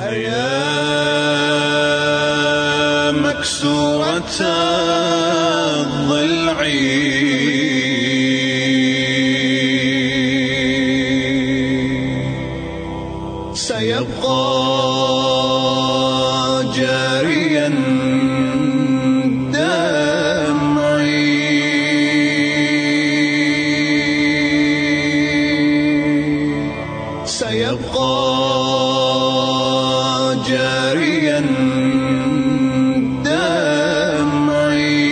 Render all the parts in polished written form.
هيا مكسورة الضلع سيبقى جاريا دمعي سيبقى جاريا دمعي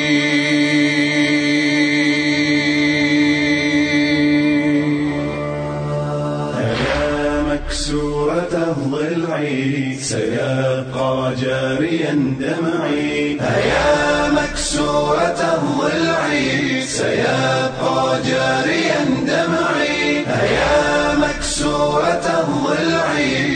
هيا مكسورة الضلع سيبقى جاريا دمعي هيا مكسورة الضلع سيبقى جاريا دمعي هيا مكسورة الضلع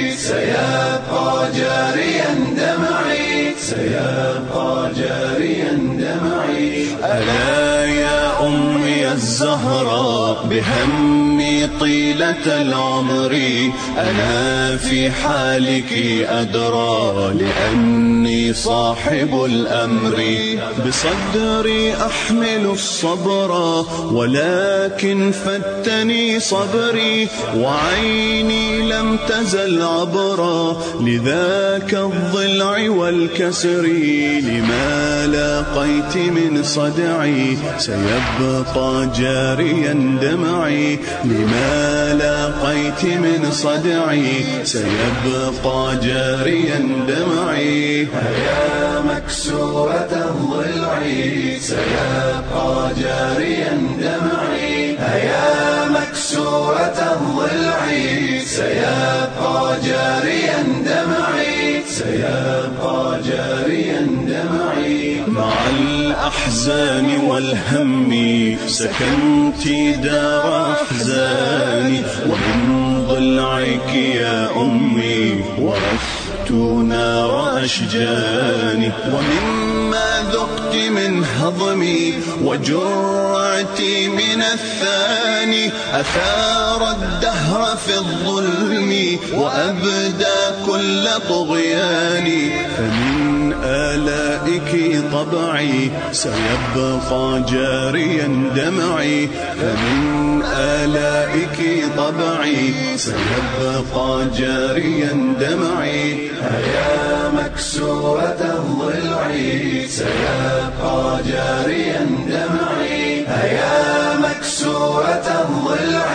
سيبقى جاريا دمعي سيبقى جاريا دمعي ألا يا أمي الزهراء بهمي طيلة العمر أنا في حالك أدرى لأني صاحب الأمر بصدري أحمل الصبر ولكن فتني صبري وعيني لم تزل عبرا لذاك الضلع والكسر لما لاقيت من صدعي سيبقى جاريا دمعي لما لاقيت من صدعي سيبقى جاريا دمعي هيا مكسورة الضلع سيبقى جاريا دمعي هيا مكسورة الضلع سيبقى جاريا دمعي سيبقى جاريا دمعي مع الأحزان والهم سكنت دار أحزاني ومن ضلعك يا أمي ورثت نار أشجاني ومما ذقت من هضمي وجرعتي من الثاني أثار الدهر في الظلم وأبدى كل طغياني فمن آلائك طبعي سيبقى جاريا دمعي فمن آلائك طبعي سيبقى جاريا دمعي هيا مكسورة الضلع سيبقى جاريا دمعي هيا مكسورة الضلع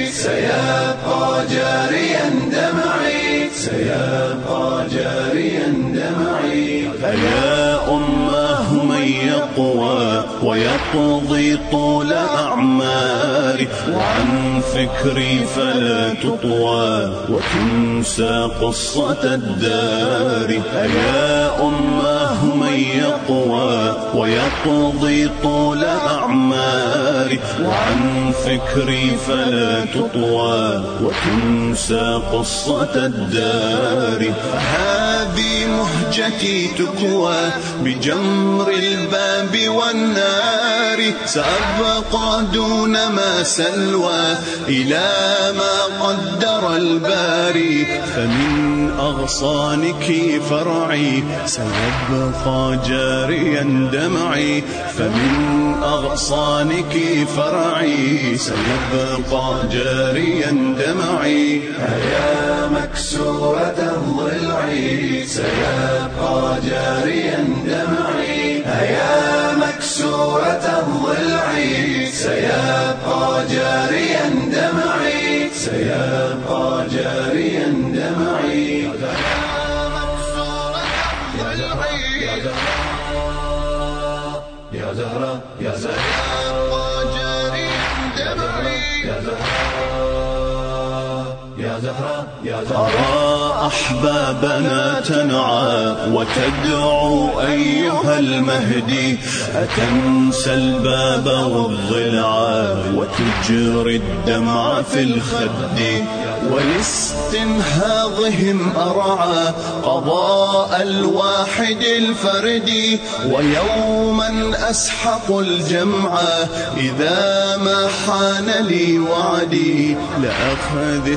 سيبقى جاريا دمعي سيبقى جاريا دمعي فيا أماه من يقوى ويقضي طول أعماري وعن فكري فلا تطوى وتنسى قصة الدار فيا أماه من يقوى ويقضي طول أعماري وعن فكري فلا تطوى وتنسى قصة الدار هذه مهجتي تكوى بجمر الباب والنار سأبقى دون ما سلوى إلى ما قدر الباري فمن أغصانك فرعي سيبقى جاريا دمعي فمن أغصانك فرعي سيبقى جاريا دمعي هيا مكسورة الضلع سيبقى جاريا دمعي هيا مكسورة الضلع سيبقى جاريا دمعي سيبقى جاريا دمعي يا زهرة يا زهرة جاريا دمعي يا زهرة يا زهرة أرى أحبابنا تنعى وتدعو أيها المهدي أتنسى الباب والضلع وتجري الدمع في الخد ولاستنهاضهم أرعى قضاء الواحد الفردي ويوما أسحق الجمع إذا ما حان لي وعدي لأخذ الثأر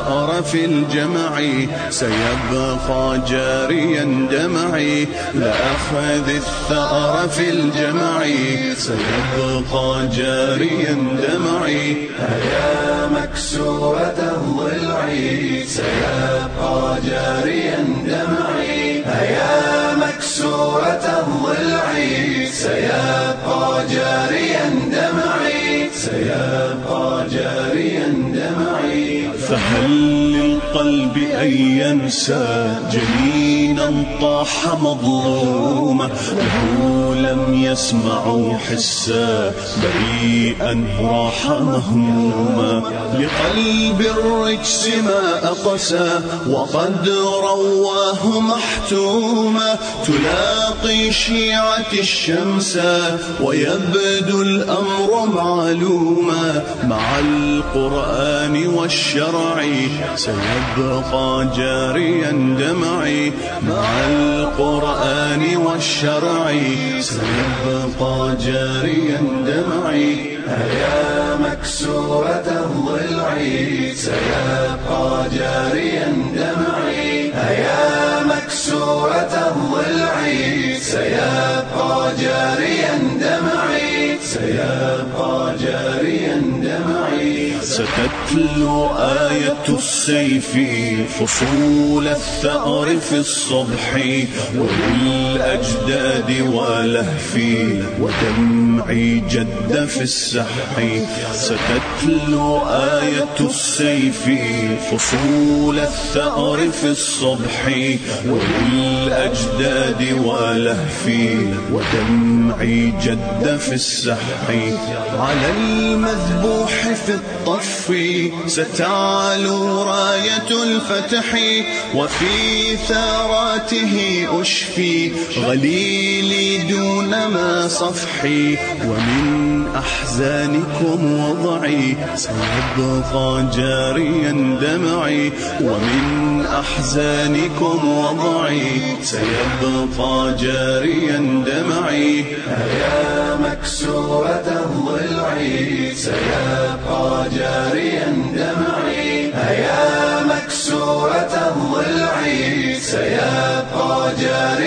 الثأر في الجمع سيبقى جاريا دمعي لأخذ الثأر في الجمع سيبقى جاريا دمعي هيا مكسورة الضلع سيبقى جاريا دمعي هيا مكسورة الضلع سيبقى جاريا دمعي سيبقى جاريا دمعي فهل للقلب أن ينسى جنينا طاح مظلوما له لم يسمع حسا بريئا راح مهموما لقلب الرجس ما أقسى وقد رواه محتوما تلاقي شيعة الشمس ويبدو الأمر معلوما مع القرآن والشرع سيبقى جاريا دمعي مع القرآن والشرع سيبقى جاريا دمعي هيا مكسورة الضلع سيبقى جاريا دمعي هيا مكسورة الضلع سيبقى جاريا دمعي سيبقى جاريا دمعي ستتلو آية السيف فصول الثأر في الصبح وللأجداد ولهفي ودمعي جد في السحح ستتلو آية السيف فصول الثأر في الصبح وللأجداد ولهفي ودمعي جد في السحح على المذبوح في الطف ستعلو راية الفتح وفي ثاراته أشفي غليلي دون ما صفحي ومن أحزانكم وضعي سيبقى جاريا دمعي ومن أحزانكم وضعي سيبقى جاريا دمعي هيا مكسورة الضلع سيبقى جاريا دمعي هيا مكسورة الضلع سيبقى جاريا